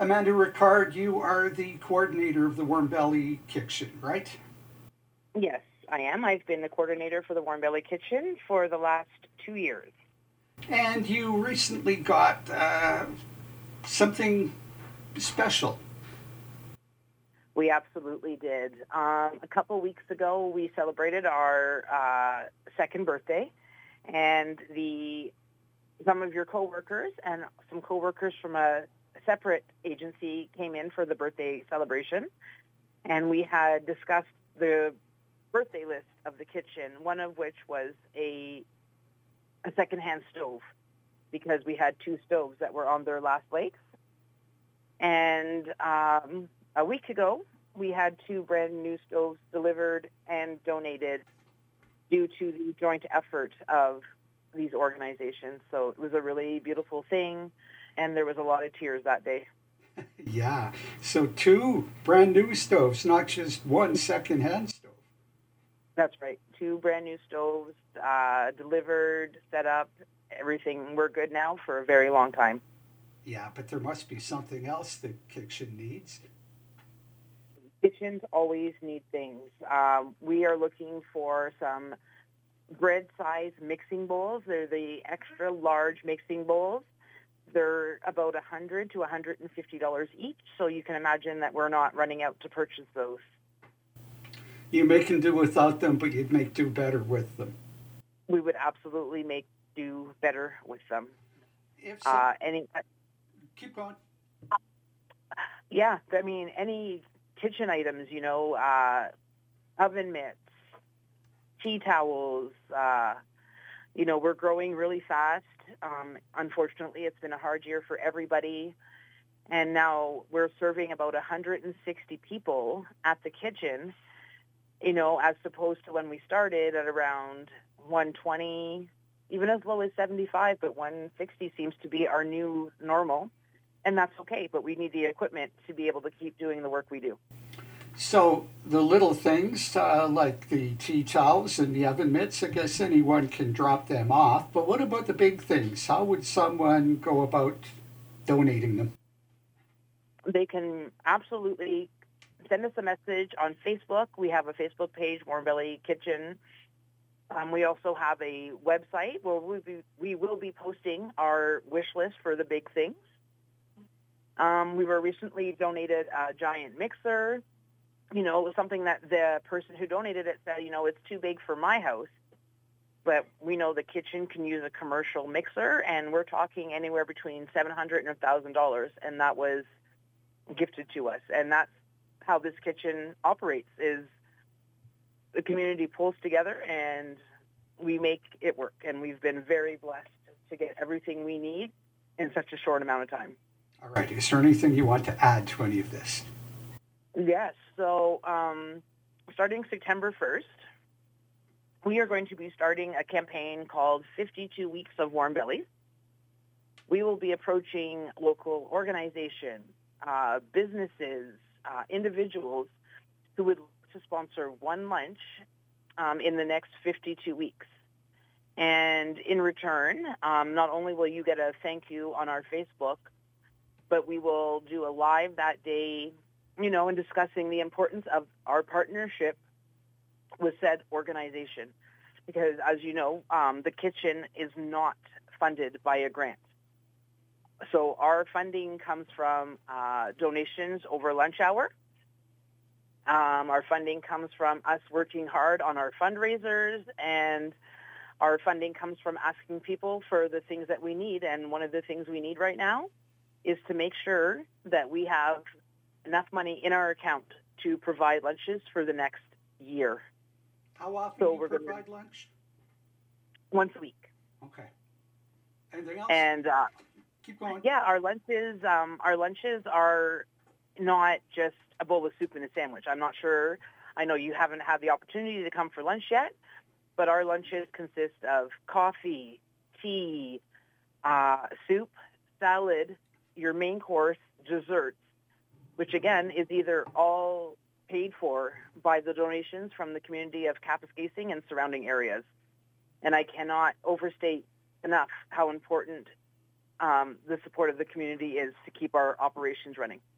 Amanda Ricard, you are the coordinator of the Warm Belly Kitchen, right? Yes, I am. I've been the coordinator for the Warm Belly Kitchen for the last 2 years. And you recently got something special. We absolutely did. A couple weeks ago, we celebrated our second birthday, and some of your coworkers and some coworkers from a separate agency came in for the birthday celebration, and we had discussed the birthday list of the kitchen, one of which was a secondhand stove, because we had 2 stoves that were on their last legs. And a week ago, we had 2 brand new stoves delivered and donated due to the joint effort of these organizations. So it was a really beautiful thing, and there was a lot of tears that day. Yeah, so 2 brand new stoves, not just one second-hand stove. That's right. 2 brand new stoves delivered, set up, everything. We're good now for a very long time. Yeah, but there must be something else the kitchen needs. Kitchens always need things. We are looking for some bread-sized mixing bowls. They're the extra large mixing bowls. They're about $100 to $150 each, so you can imagine that we're not running out to purchase those. You may can do without them, but you'd make do better with them. We would absolutely make do better with them. If so, keep going. Yeah, I mean, any kitchen items, oven mitts, tea towels, we're growing really fast. Unfortunately, it's been a hard year for everybody. And now we're serving about 160 people at the kitchen, as opposed to when we started at around 120, even as low as 75, but 160 seems to be our new normal. And that's okay, but we need the equipment to be able to keep doing the work we do. So the little things like the tea towels and the oven mitts, I guess anyone can drop them off. But what about the big things? How would someone go about donating them? They can absolutely send us a message on Facebook. We have a Facebook page, Warm Belly Kitchen. We also have a website where we will be posting our wish list for the big things. We were recently donated a giant mixer. It was something that the person who donated it said, it's too big for my house. But we know the kitchen can use a commercial mixer, and we're talking anywhere between $700 and $1,000, and that was gifted to us. And that's how this kitchen operates, is the community pulls together and we make it work. And we've been very blessed to get everything we need in such a short amount of time. All right. Is there anything you want to add to any of this? Yes. So starting September 1st, we are going to be starting a campaign called 52 Weeks of Warm Bellies. We will be approaching local organizations, businesses, individuals who would like to sponsor one lunch in the next 52 weeks. And in return, not only will you get a thank you on our Facebook, but we will do a live that day, in discussing the importance of our partnership with said organization. Because, as you know, the kitchen is not funded by a grant. So our funding comes from donations over lunch hour. Our funding comes from us working hard on our fundraisers, and our funding comes from asking people for the things that we need. And one of the things we need right now is to make sure that we have enough money in our account to provide lunches for the next year. How often do you provide lunch? Once a week. Okay. Anything else? And keep going. Yeah, our lunches are not just a bowl of soup and a sandwich. I'm not sure. I know you haven't had the opportunity to come for lunch yet, but our lunches consist of coffee, tea, soup, salad, your main course, desserts, which again is either all paid for by the donations from the community of Kapuskasing and surrounding areas. And I cannot overstate enough how important the support of the community is to keep our operations running.